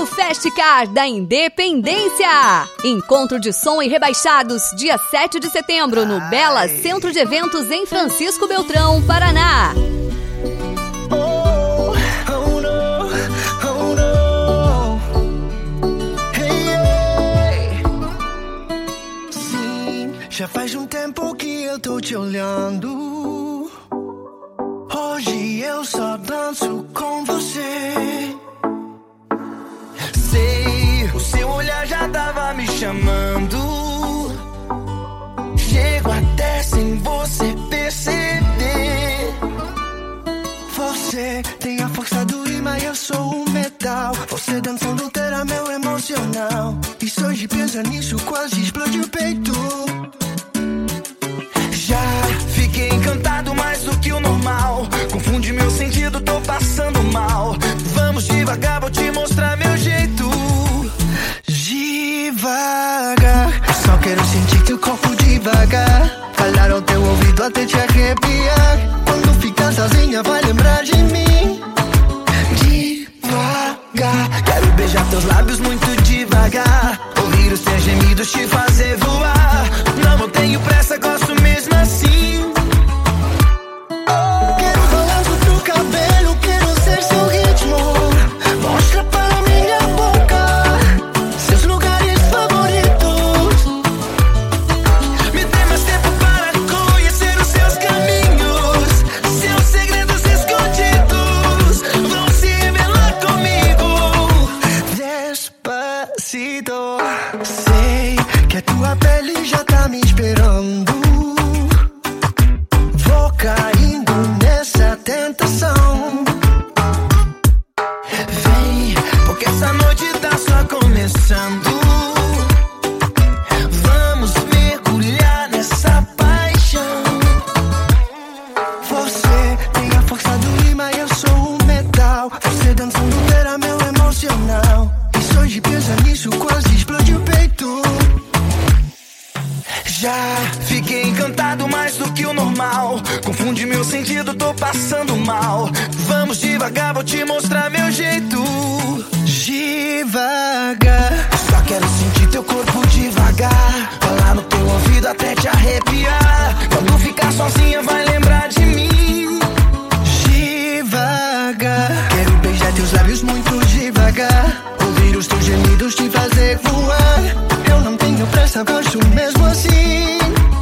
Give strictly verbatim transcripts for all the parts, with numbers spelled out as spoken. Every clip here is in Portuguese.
Terceiro Festicar da Independência. Encontro de som e rebaixados, dia sete de setembro, no Bela Centro de Eventos, em Francisco Beltrão, Paraná. Oh, oh no, oh no. Hey, hey. Sim, já faz um tempo que eu tô te olhando. Hoje eu só danço com você. Sei, o seu olhar já tava me chamando. Chego até sem você perceber. Você tem a força do imã e eu sou o metal. Você dançando terá meu emocional. E só de pensar nisso quase explode o peito. Já fiquei encantado mais do que o normal. Confunde meu sentido, tô passando mal. Vamos devagar, vou te mostrar meu jeito. Devagar, só quero sentir teu corpo devagar. Falar ao teu ouvido até te arrepiar. Quando ficar sozinha vai lembrar de mim. Devagar, quero beijar teus lábios muito devagar. Ouvir os teus gemidos te fazer voar. Não, não tenho pressa, gosto mesmo assim. Quero falar do teu cabelo, quero ser seu ritmo. Mostra para minha boca seus lugares favoritos. Me dê mais tempo para conhecer os seus caminhos. Seus segredos escondidos vão se revelar comigo. Despacito. Sei que a tua pele já tá me esperando. Vou caindo nessa tentação. Vem, porque essa noite tá só começando. Vamos mergulhar nessa paixão. Você tem a força do imã e eu sou o metal. Você dançando terá meu emocional. E só de pensar nisso quase explode o peito. Já fiquei encantado mais do que o normal. Confunde meu sentido, tô passando mal. Vamos devagar, vou te mostrar meu jeito. Devagar, só quero sentir teu corpo devagar. Falar no teu ouvido até te arrepiar. Quando ficar sozinha vai lembrar de mim. Devagar, quero beijar teus lábios muito devagar. Ouvir os teus gemidos te fazer voar. Eu não tenho pressa, gosto mesmo assim.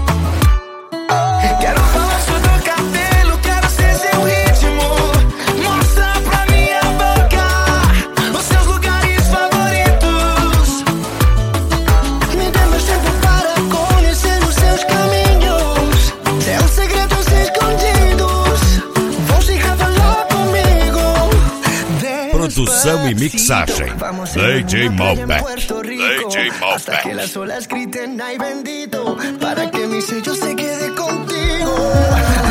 Quero falar sobre o cabelo, quero ser seu ritmo. Mostra pra minha boca os seus lugares favoritos. Me dê mais tempo para conhecer os seus caminhos. Seus segredos escondidos vão se revelar comigo. Produção e mixagem D J Malbec. D J Hasta que las olas griten ay bendito, para que mi sello se quede contigo.